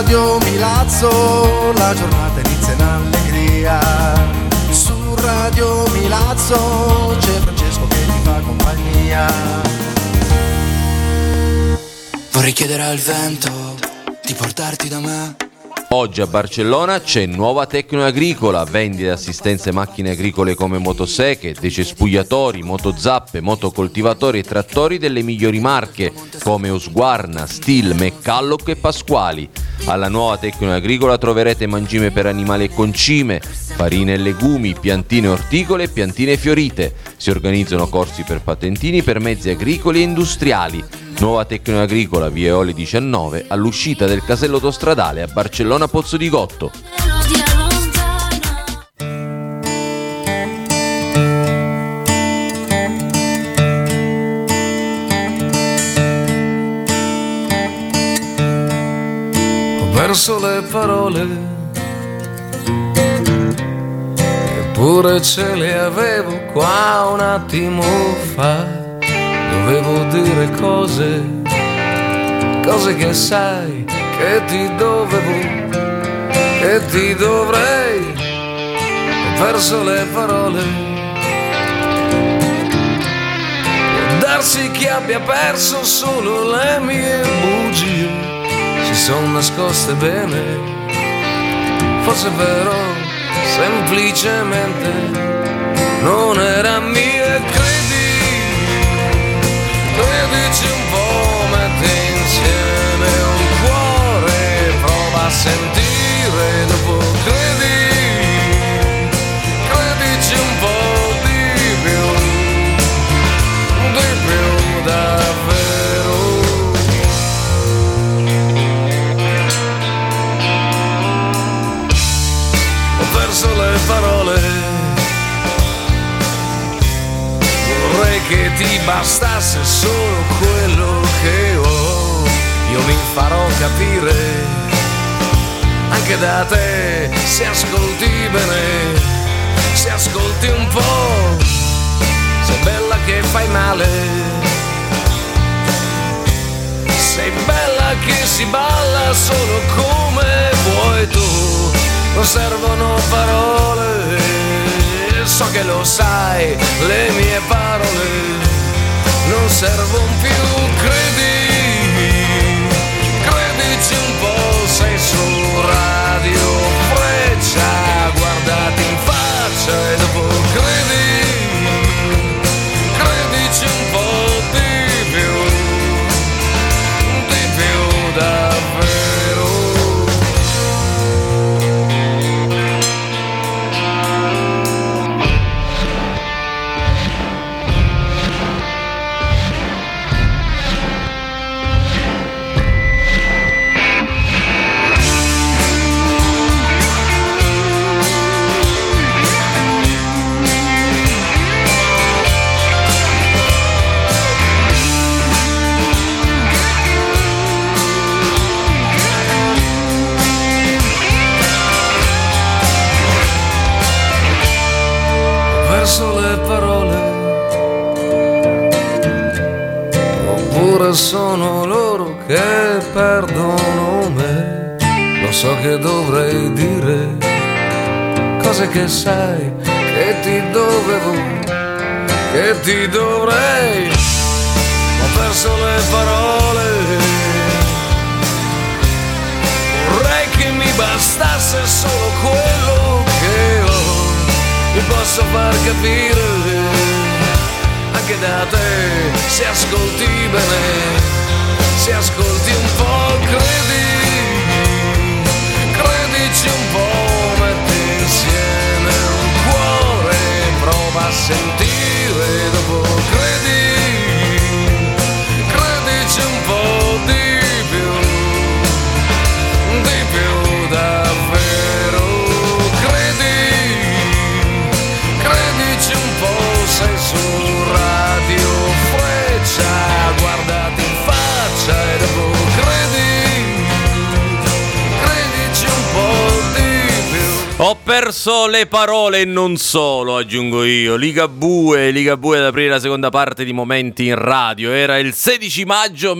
Radio Milazzo la giornata inizia in allegria. Su Radio Milazzo c'è Francesco che ti fa compagnia. Vorrei chiedere al vento di portarti da me. Oggi a Barcellona c'è Nuova Tecnoagricola, vendita e assistenza ai macchine agricole come motoseche, decespugliatori, motozappe, motocoltivatori e trattori delle migliori marche come Husqvarna, Stihl, McCulloch e Pasquali. Alla Nuova Tecnoagricola troverete mangime per animali e concime, farine e legumi, piantine orticole e piantine fiorite. Si organizzano corsi per patentini per mezzi agricoli e industriali. Nuova Tecnoagricola, via Eoli 19, all'uscita del casello autostradale a Barcellona Pozzo di Gotto. Ho perso le parole, eppure ce le avevo qua un attimo fa. Dovevo dire cose che sai che ti dovevo, che ti dovrei. Ho perso le parole. Può darsi che abbia perso solo le mie bugie, si sono nascoste bene. Forse però semplicemente non era mia. Credici un po', metti insieme un cuore, prova a sentire dopo, credici un po' di più davvero. Ho perso le parole, vorrei che ti bastasse solo quello che ho. Io mi farò capire anche da te, se ascolti bene, se ascolti un po'. Sei bella che fai male, sei bella che si balla solo come vuoi tu. Non servono parole, so che lo sai, le mie parole non servono più. Credici un po', sei su Radio Freccia, guardati in faccia e dopo credici un po' di più davvero. Perso le parole, oppure sono loro che perdono me. Lo so che dovrei dire cose che sai che ti dovevo, che ti dovrei. Ho perso le parole, vorrei che mi bastasse solo quello che ho. Mi posso far capire anche da te, se ascolti bene, se ascolti un po', credici un po', metti insieme un cuore, prova a sentire dopo, credici un po' di più davvero. Credici un po', sei su Radio Freccia, guardati in faccia. Ho perso le parole e non solo, aggiungo io. Ligabue ad aprire la seconda parte di Momenti in Radio. Era il 16 maggio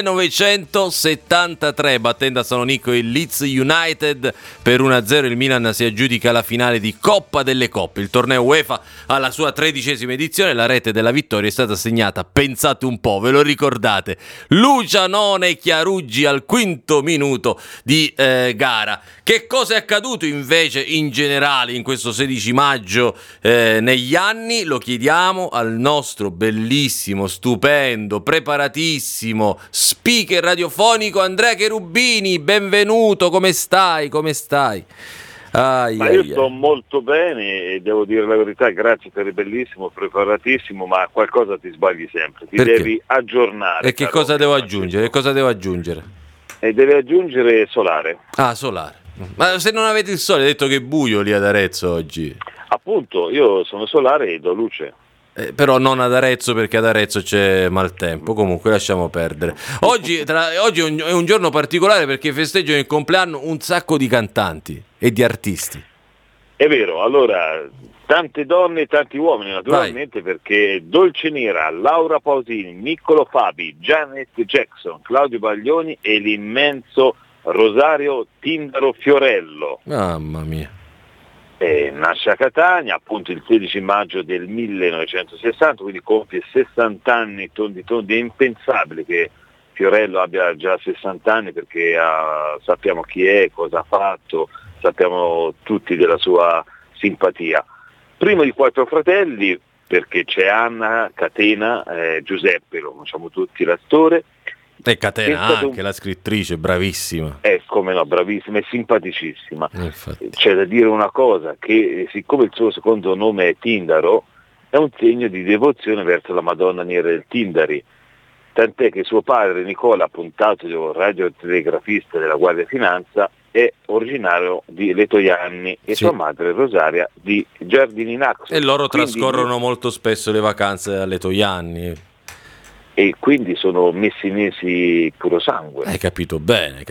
1973, battendo a Salonicco il Leeds United per 1-0. Il Milan si aggiudica la finale di Coppa delle Coppe. Il torneo UEFA alla sua 13ª edizione. La rete della vittoria è stata segnata, pensate un po', ve lo ricordate, Lucianone Chiaruggi al quinto minuto di gara. Che cosa è accaduto invece in generale in questo 16 maggio negli anni? Lo chiediamo al nostro bellissimo, stupendo, preparatissimo speaker radiofonico Andrea Cherubini. Benvenuto, come stai? Io sto molto bene e devo dire la verità, grazie per il bellissimo, preparatissimo, ma qualcosa ti sbagli sempre, ti Perché? Devi aggiornare. E che cosa devo aggiungere? E devi aggiungere solare. Ah, solare. Ma se non avete il sole, hai detto che è buio lì ad Arezzo oggi. Appunto, io sono solare e do luce. Però non ad Arezzo, perché ad Arezzo c'è maltempo. Comunque lasciamo perdere. Oggi è un giorno particolare perché festeggiano il compleanno un sacco di cantanti e di artisti. È vero, allora tante donne e tanti uomini naturalmente. Vai. Perché Dolce Nera, Laura Pausini, Niccolo Fabi, Janet Jackson, Claudio Baglioni e l'immenso Rosario Tindaro Fiorello. Mamma mia. Nasce a Catania appunto il 16 maggio del 1960, quindi compie 60 anni tondi. È impensabile che Fiorello abbia già 60 anni perché sappiamo chi è, cosa ha fatto, sappiamo tutti della sua simpatia. Primo di 4 fratelli, perché c'è Anna, Catena, Giuseppe, lo conosciamo tutti, l'attore. E Catena anche, la scrittrice, bravissima. Come no, bravissima e simpaticissima. Infatti. C'è da dire una cosa, che siccome il suo secondo nome è Tindaro, è un segno di devozione verso la Madonna Nera del Tindari. Tant'è che suo padre Nicola, appuntato radiotelegrafista della Guardia Finanza, è originario di Letojanni e sua madre Rosaria di Giardini Naxos. E loro trascorrono molto spesso le vacanze a Letojanni. E quindi sono messinesi puro sangue. Hai capito bene.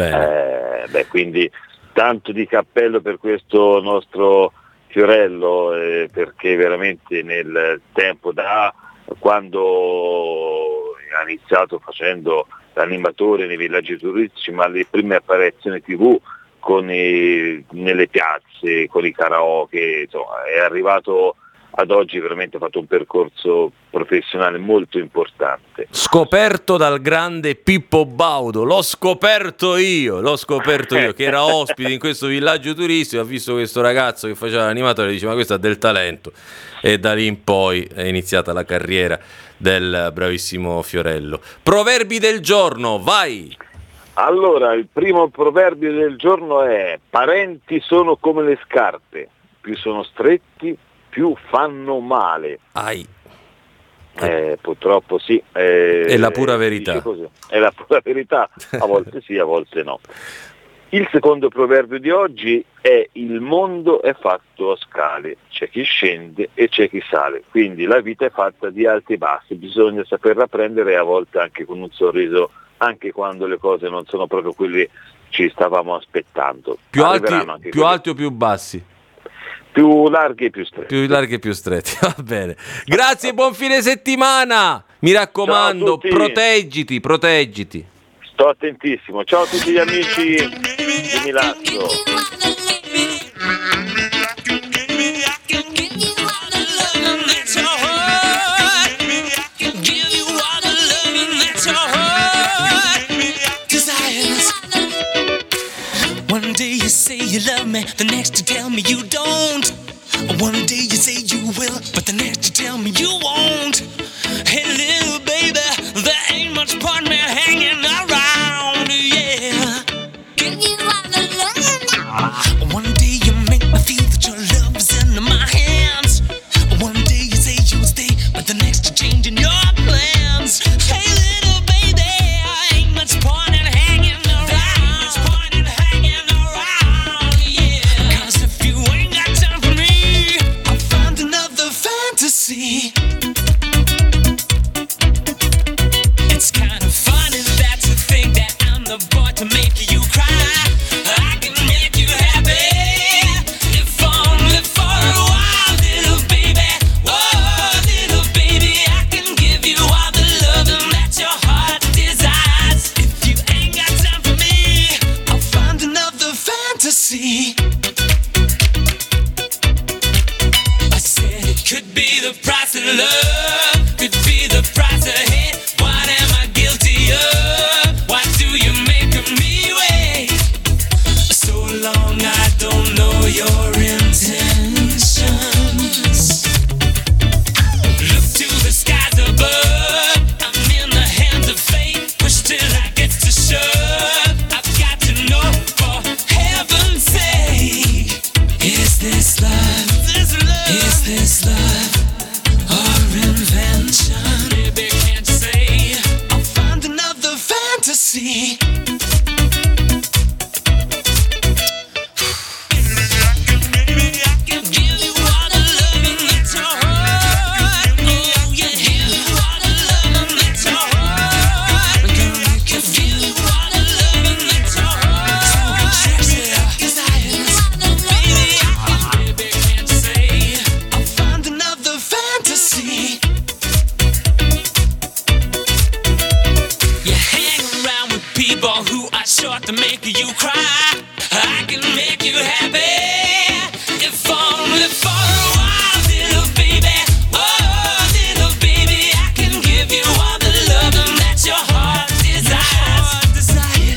Quindi tanto di cappello per questo nostro Fiorello, perché veramente nel tempo, da quando ha iniziato facendo l'animatore nei villaggi turistici, ma le prime apparizioni TV nelle piazze, con i karaoke, insomma, è arrivato ad oggi, veramente ha fatto un percorso professionale molto importante. Scoperto dal grande Pippo Baudo, l'ho scoperto io che era ospite in questo villaggio turistico, ha visto questo ragazzo che faceva l'animatore e dice: ma questo ha del talento, e da lì in poi è iniziata la carriera del bravissimo Fiorello. Proverbi del giorno, vai! Allora, il primo proverbio del giorno è: parenti sono come le scarpe, più sono stretti più fanno male. Purtroppo sì. È la pura verità. È la pura verità, a volte sì, a volte no. Il secondo proverbio di oggi è: il mondo è fatto a scale, c'è chi scende e c'è chi sale, quindi la vita è fatta di alti e bassi, bisogna saperla prendere, a volte anche con un sorriso, anche quando le cose non sono proprio quelle che ci stavamo aspettando. Più alti o più bassi? Più larghi e più stretti. Più larghi e più stretti, va bene. Grazie, buon fine settimana. Mi raccomando, proteggiti. Sto attentissimo. Ciao a tutti gli amici di Milazzo. One day you say you love me, the next you tell me you don't. One day you say you will, but the next you tell me you won't. Hey little baby, there ain't much point me hanging around, yeah. Give you all the love. One day you make me feel that your love is in my hands. One day you say you'll stay, but the next you're changing your plans. Hey little baby, ain't much point in hanging around. It's kind of funny that you think that I'm the boy to make you cry. I can make you happy. fantasy. Short to make you cry, I can make you happy, if only for a while, little baby. Oh, little baby, I can give you all the loving that your heart desires.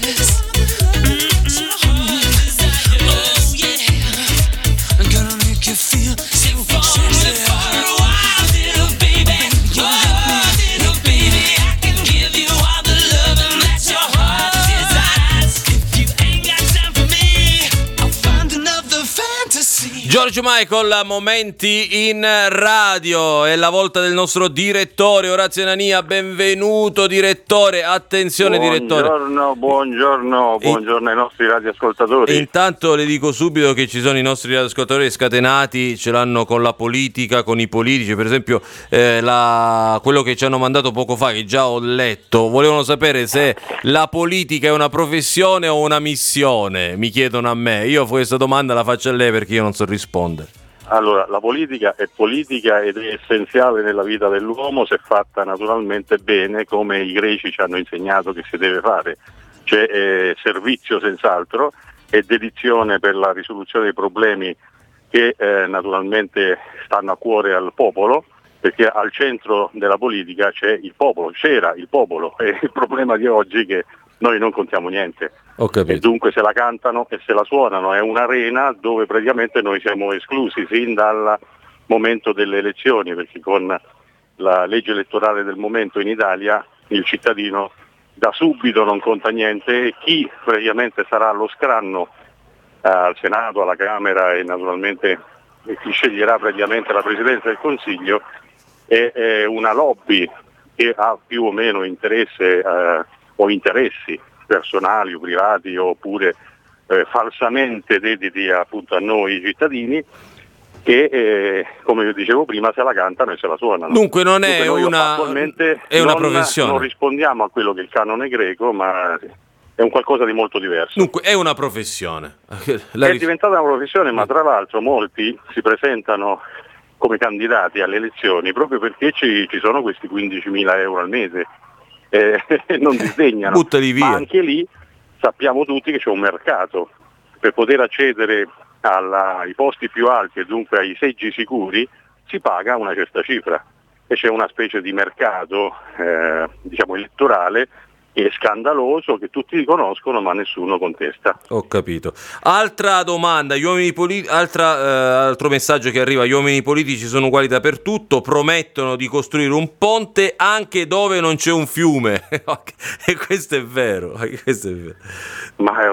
Oh yeah, I'm gonna make you feel if only for a while, little baby. Oh, little baby, I can give you all the loving that your heart desires. George Michael, momenti in radio, è la volta del nostro direttore Orazio Nania. Benvenuto direttore, attenzione direttore. Buongiorno ai nostri radioascoltatori. Intanto le dico subito che ci sono i nostri radioascoltatori scatenati, ce l'hanno con la politica, con i politici, per esempio quello che ci hanno mandato poco fa, che già ho letto, volevano sapere se la politica è una professione o una missione, mi chiedono a me. Io questa domanda la faccio a lei perché io non so rispondere. Allora, la politica è politica ed è essenziale nella vita dell'uomo se fatta naturalmente bene, come i greci ci hanno insegnato che si deve fare. C'è servizio senz'altro e dedizione per la risoluzione dei problemi che naturalmente stanno a cuore al popolo, perché al centro della politica c'è il popolo, c'era il popolo, e il problema di oggi è che noi non contiamo niente. Ho capito. E dunque se la cantano e se la suonano, è un'arena dove praticamente noi siamo esclusi sin dal momento delle elezioni, perché con la legge elettorale del momento in Italia il cittadino da subito non conta niente, e chi praticamente sarà allo scranno al Senato, alla Camera e naturalmente chi sceglierà praticamente la Presidenza del Consiglio è una lobby che ha più o meno interesse o interessi personali o privati, oppure falsamente dediti appunto a noi cittadini, che come io dicevo prima se la cantano e se la suonano. Dunque non è una professione. Non rispondiamo a quello che è il canone greco, ma è un qualcosa di molto diverso. Dunque è una professione. È diventata una professione, ma tra l'altro molti si presentano come candidati alle elezioni proprio perché ci sono questi 15.000 euro al mese. Non disdegnano, buttali via. Ma anche lì sappiamo tutti che c'è un mercato. Per poter accedere ai posti più alti e dunque ai seggi sicuri si paga una certa cifra, e c'è una specie di mercato elettorale che è scandaloso, che tutti conoscono ma nessuno contesta. Ho capito. Altra domanda, altro messaggio che arriva: gli uomini politici sono uguali dappertutto, promettono di costruire un ponte anche dove non c'è un fiume. E questo è vero, Ma è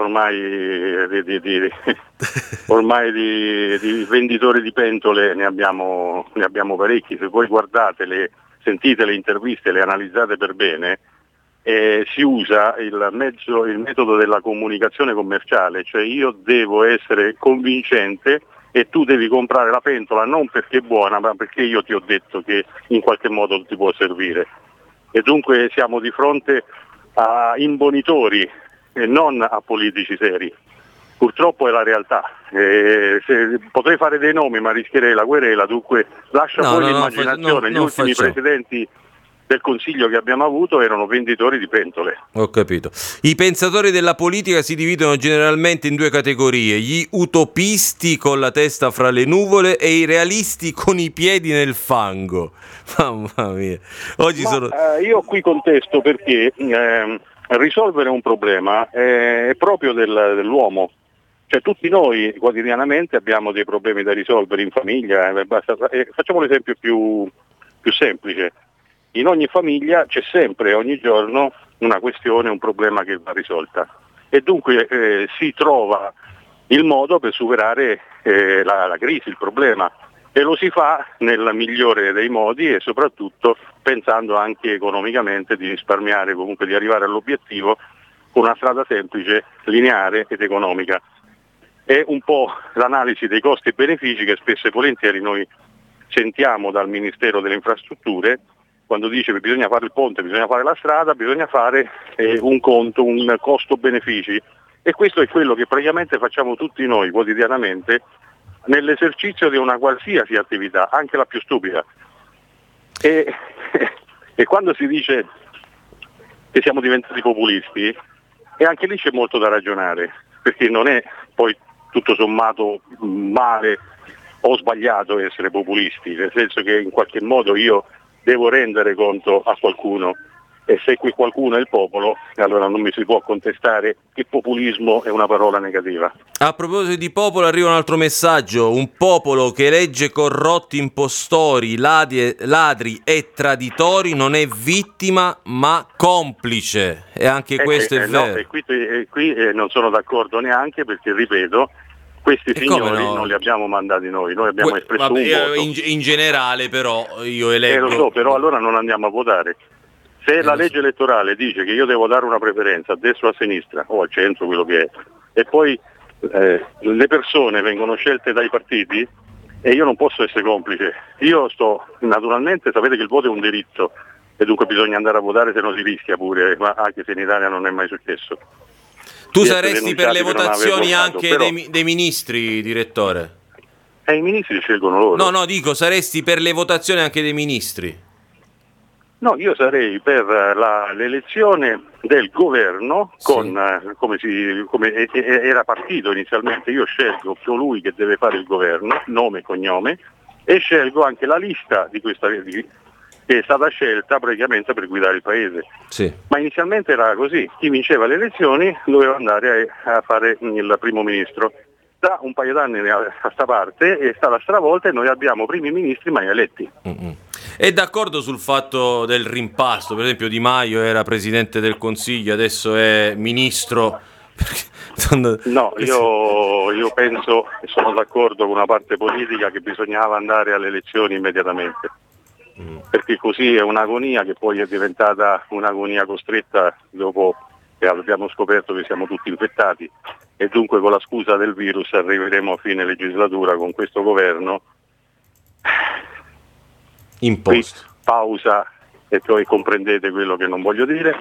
ormai di venditori di pentole ne abbiamo parecchi. Se voi sentite le interviste, le analizzate per bene, si usa il metodo della comunicazione commerciale, cioè io devo essere convincente e tu devi comprare la pentola non perché è buona, ma perché io ti ho detto che in qualche modo ti può servire. E dunque siamo di fronte a imbonitori e non a politici seri. Purtroppo è la realtà. Potrei fare dei nomi ma rischierei la querela, dunque lascia fuori l'immaginazione. Gli ultimi presidenti del Consiglio che abbiamo avuto erano venditori di pentole. Ho capito. I pensatori della politica si dividono generalmente in due categorie: gli utopisti con la testa fra le nuvole e i realisti con i piedi nel fango. Mamma mia. Io qui contesto perché risolvere un problema è proprio dell'uomo. Cioè tutti noi quotidianamente abbiamo dei problemi da risolvere in famiglia. Facciamo l'esempio più semplice. In ogni famiglia c'è sempre, ogni giorno, una questione, un problema che va risolta, e dunque si trova il modo per superare la crisi, il problema, e lo si fa nel migliore dei modi e soprattutto pensando anche economicamente di risparmiare, comunque di arrivare all'obiettivo con una strada semplice, lineare ed economica. È un po' l'analisi dei costi e benefici che spesso e volentieri noi sentiamo dal Ministero delle Infrastrutture quando dice che bisogna fare il ponte, bisogna fare la strada, bisogna fare un conto, un costo-benefici, e questo è quello che praticamente facciamo tutti noi quotidianamente nell'esercizio di una qualsiasi attività, anche la più stupida. E quando si dice che siamo diventati populisti, e anche lì c'è molto da ragionare, perché non è poi tutto sommato male o sbagliato essere populisti, nel senso che in qualche modo io devo rendere conto a qualcuno, e se quel qualcuno è il popolo, allora non mi si può contestare che populismo è una parola negativa. A proposito di popolo, arriva un altro messaggio: un popolo che elegge corrotti, impostori, ladri e traditori non è vittima ma complice, e anche questo è vero. No, e qui non sono d'accordo neanche, perché ripeto, questi signori non li abbiamo mandati noi abbiamo espresso un voto. In generale però io eleggo... Lo so, però allora non andiamo a votare. Se la legge elettorale dice che io devo dare una preferenza a destra o a sinistra, o al centro, quello che è, e poi le persone vengono scelte dai partiti, e io non posso essere complice. Io naturalmente, sapete che il voto è un diritto, e dunque bisogna andare a votare, se non si rischia pure, ma anche se in Italia non è mai successo. Tu saresti per le votazioni anche dei ministri, direttore? I ministri scelgono loro. No, dico, saresti per le votazioni anche dei ministri? No, io sarei per l'elezione del governo con, come era partito inizialmente. Io scelgo colui che deve fare il governo, nome e cognome, e scelgo anche la lista di questa che è stata scelta praticamente per guidare il paese. Sì. Ma inizialmente era così: chi vinceva le elezioni doveva andare a fare il primo ministro. Da un paio d'anni a sta parte è stata stravolta, e noi abbiamo primi ministri mai eletti. È d'accordo sul fatto del rimpasto? Per esempio Di Maio era presidente del Consiglio, adesso è ministro. No, io penso, e sono d'accordo con una parte politica, che bisognava andare alle elezioni immediatamente, perché così è un'agonia che poi è diventata un'agonia costretta dopo che abbiamo scoperto che siamo tutti infettati, e dunque con la scusa del virus arriveremo a fine legislatura con questo governo imposto. Pausa, e poi comprendete quello che non voglio dire,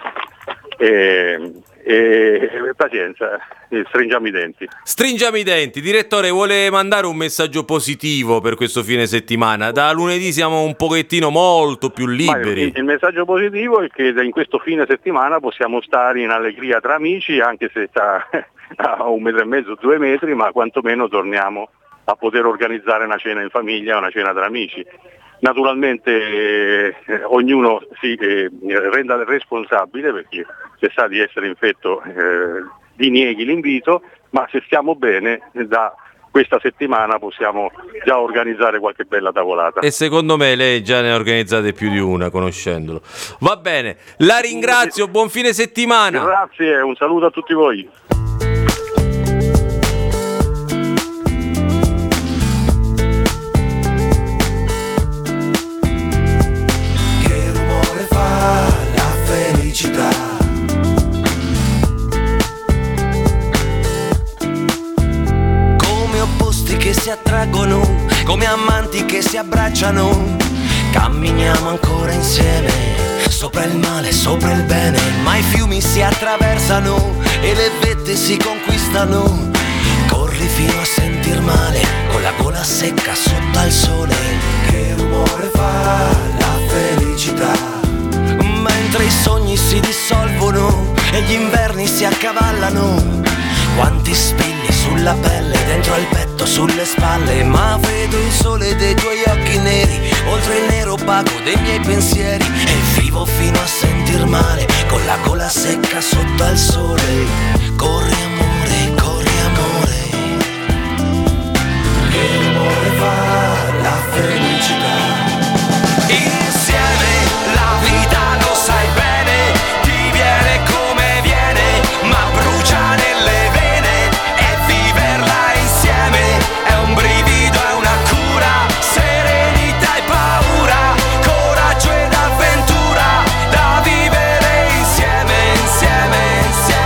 e pazienza, stringiamo i denti. Stringiamo i denti. Direttore, vuole mandare un messaggio positivo per questo fine settimana? Da lunedì siamo un pochettino molto più liberi. Il messaggio positivo è che in questo fine settimana possiamo stare in allegria tra amici, anche se sta a 1,5 metri, 2 metri, ma quantomeno torniamo a poter organizzare una cena in famiglia, una cena tra amici. Naturalmente ognuno si renda responsabile, perché se sa di essere infetto dinieghi l'invito, ma se stiamo bene da questa settimana possiamo già organizzare qualche bella tavolata. E secondo me lei già ne ha organizzate più di una, conoscendolo. Va bene, la ringrazio, buon fine settimana. Grazie, un saluto a tutti voi. Come opposti che si attraggono, come amanti che si abbracciano, camminiamo ancora insieme, sopra il male, sopra il bene, ma i fiumi si attraversano e le vette si conquistano. Corri fino a sentir male, con la gola secca sotto al sole. Che rumore fa la felicità? Mentre i sogni si dissolvono e gli inverni si accavallano, quanti spilli sulla pelle, dentro al petto, sulle spalle, ma vedo il sole dei tuoi occhi neri, oltre il nero opaco dei miei pensieri, e vivo fino a sentir male, con la gola secca sotto al sole. Corri amore, corri amore. Che rumore fa la felicità? Insieme la vita, lo sai bene, ti viene come viene, ma brucia nelle vene, e viverla insieme è un brivido, è una cura, serenità e paura, coraggio ed avventura, da vivere insieme, insieme, insieme.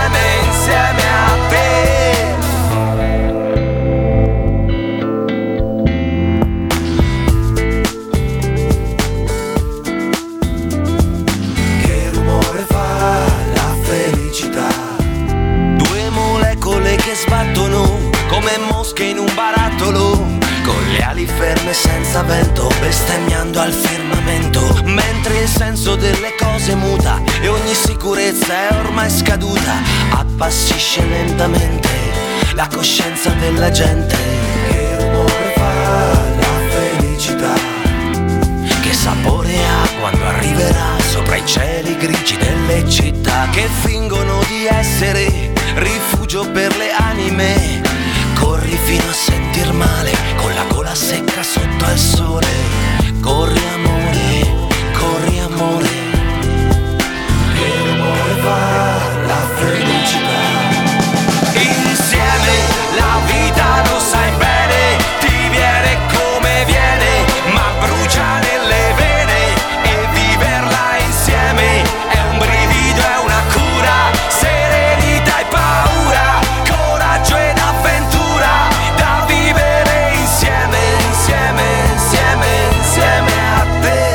che sbattono come mosche in un barattolo, con le ali ferme senza vento, bestemmiando al firmamento, mentre il senso delle cose muta e ogni sicurezza è ormai scaduta, appassisce lentamente la coscienza della gente. Che rumore fa la felicità? Che sapore ha quando arriverà sopra i cieli grigi delle città che fingono di essere rifugio per le anime? Corri fino a sentir male con la gola secca sotto il sole. Corri amore, corri amore. Che rumore fa la felicità? Insieme la vita lo sai bene, ti viene come viene, ma brucia nelle vene e viverla insieme è un brivido, è una cura, serenità e paura, coraggio ed avventura da vivere insieme, insieme, insieme, insieme a te.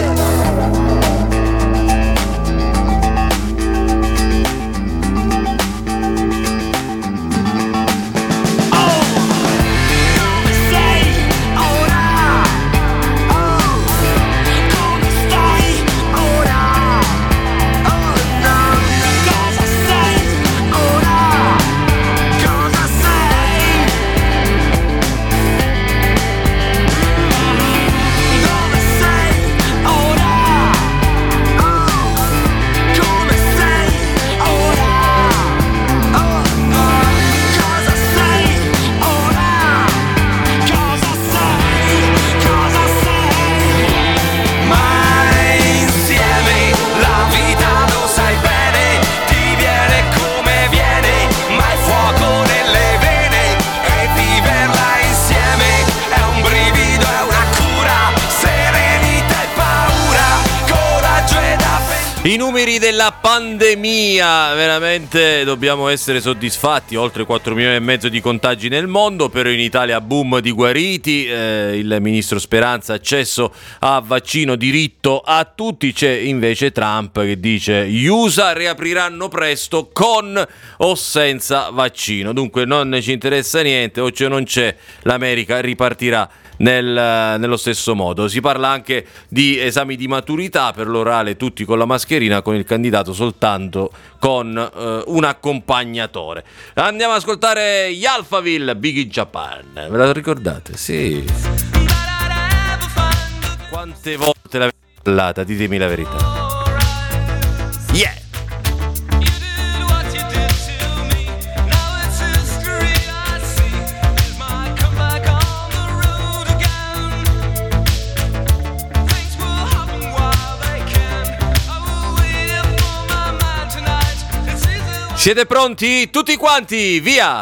I numeri della pandemia, veramente dobbiamo essere soddisfatti, oltre 4 milioni e mezzo di contagi nel mondo, però in Italia boom di guariti, il ministro Speranza accesso a vaccino diritto a tutti, c'è invece Trump che dice gli USA riapriranno presto con o senza vaccino, dunque non ci interessa niente, o c'è o non c'è, l'America ripartirà nello stesso modo. Si parla anche di esami di maturità per l'orale tutti con la mascherina, con il candidato soltanto con un accompagnatore. Andiamo ad ascoltare gli Alphaville, Big in Japan, ve la ricordate? Sì. Quante volte l'avete parlata, ditemi la verità. Yeah. Siete pronti? Tutti quanti, via!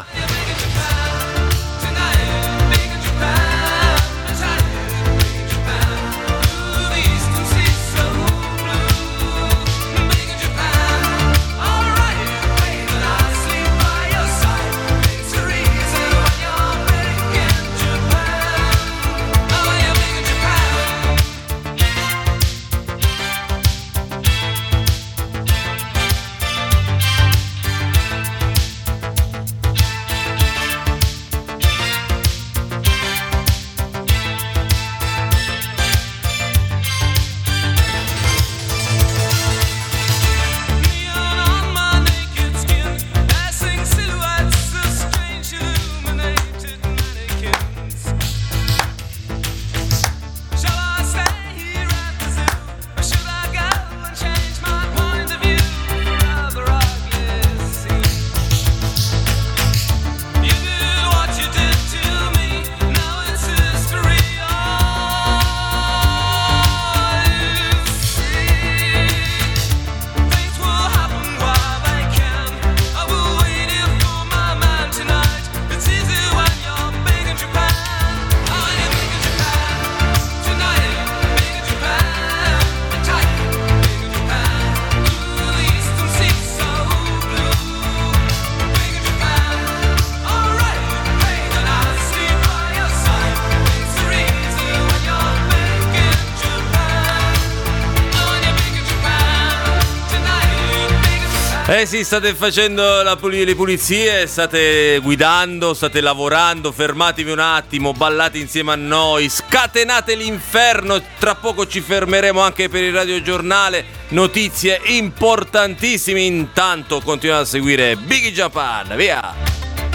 Sì, state facendo le pulizie, state guidando, state lavorando, fermatevi un attimo, ballate insieme a noi, scatenate l'inferno, tra poco ci fermeremo anche per il radiogiornale, notizie importantissime, intanto continuate a seguire Biggie Japan, via!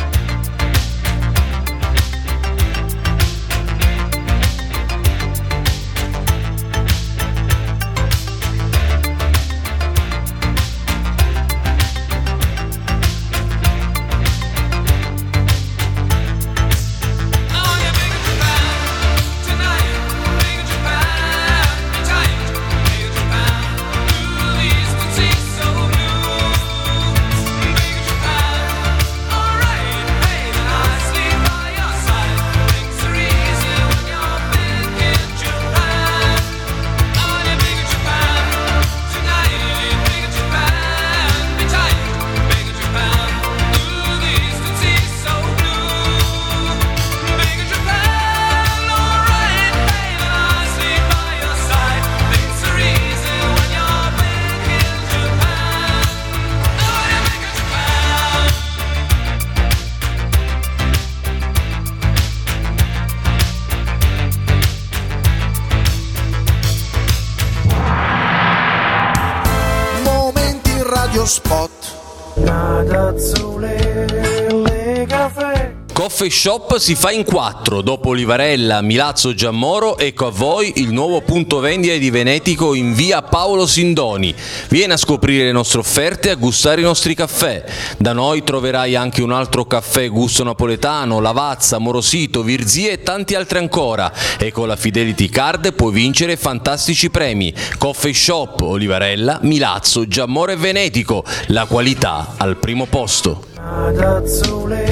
Spot. Coffee Shop si fa in 4, dopo Livarella, Milazzo, Giammoro, ecco a voi il nuovo punto vendita di Venetico in via Paolo Sindoni. Vieni a scoprire le nostre offerte e a gustare i nostri caffè. Da noi troverai anche un altro caffè gusto napoletano, Lavazza, Morosito, Virzia e tanti altri ancora. E con la Fidelity Card puoi vincere fantastici premi. Coffee Shop, Olivarella, Milazzo, Giammoro e Venetico. La qualità al primo posto.